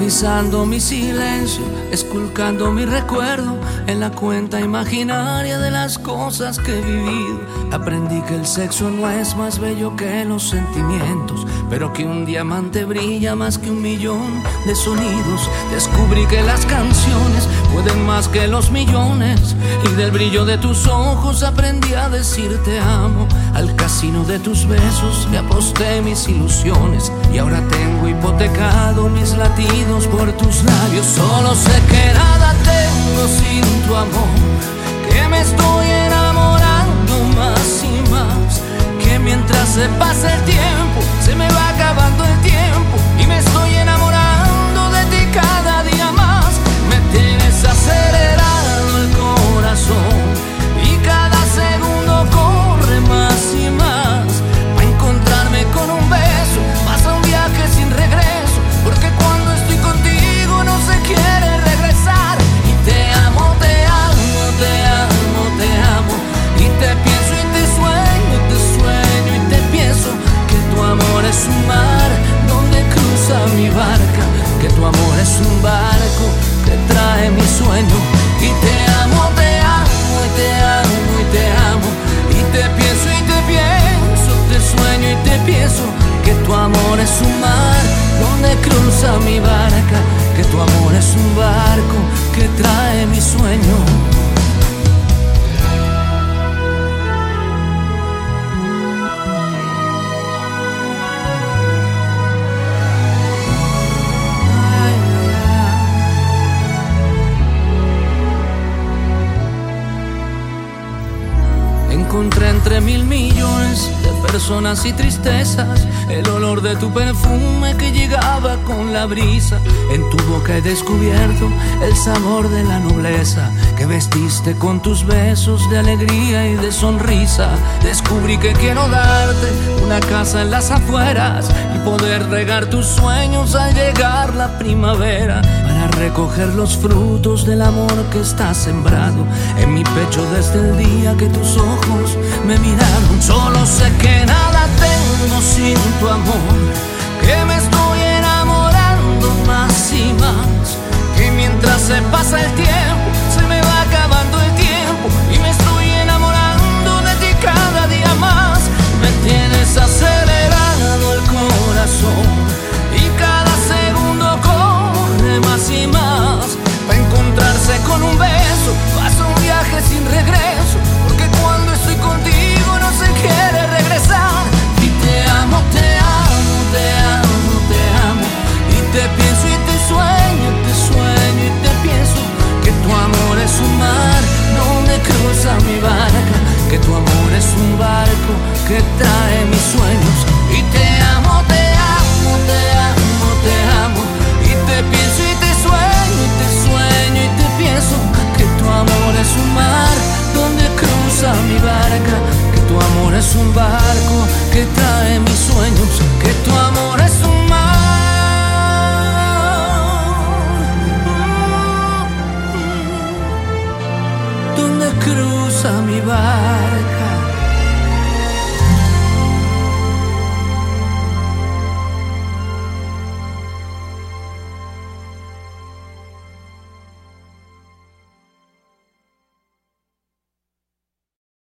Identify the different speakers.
Speaker 1: revisando mi silencio, esculcando mi recuerdo en la cuenta imaginaria de las cosas que he vivido. Aprendí que el sexo no es más bello que los sentimientos, pero que un diamante brilla más que 1.000.000 de sonidos. Descubrí que las canciones pueden más que los millones, y del brillo de tus ojos aprendí a decir te amo. Al casino de tus besos le aposté mis ilusiones, y ahora tengo hipotecado mis latidos por tus labios. Solo sé que nada tengo sin tu amor, que me estoy enamorando más y más, que mientras se pasa el tiempo se me va acabando el tiempo, y me estoy enamorando de ti cada día más. Me tienes acelerado el corazón y cada segundo corre más y más. Pa' encontrarme con un beso pasa un viaje sin regreso, porque cuando estoy contigo no se quiere regresar. Y te amo, te amo, te amo, te amo, y te pienso y te sueño y te pienso. Que tu amor es un mar donde cruza mi barca, que tu amor es un barco que trae mi sueño. Y te amo, te amo, y te amo, y te amo, y te pienso y te pienso, te sueño y te pienso. Que tu amor es un mar donde cruza mi barca, que tu amor es un barco que trae mi sueño. Encontré entre 1.000.000.000 de personas y tristezas el olor de tu perfume que llegaba con la brisa. En tu boca he descubierto el sabor de la nobleza que vestiste con tus besos de alegría y de sonrisa. Descubrí que quiero darte una casa en las afueras y poder regar tus sueños al llegar la primavera, para recoger los frutos del amor que está sembrado en mi pecho desde el día que tus ojos me miraron. Solo sé que nada tengo sin tu amor, que me estoy enamorando más y más, que mientras se pasa el tiempo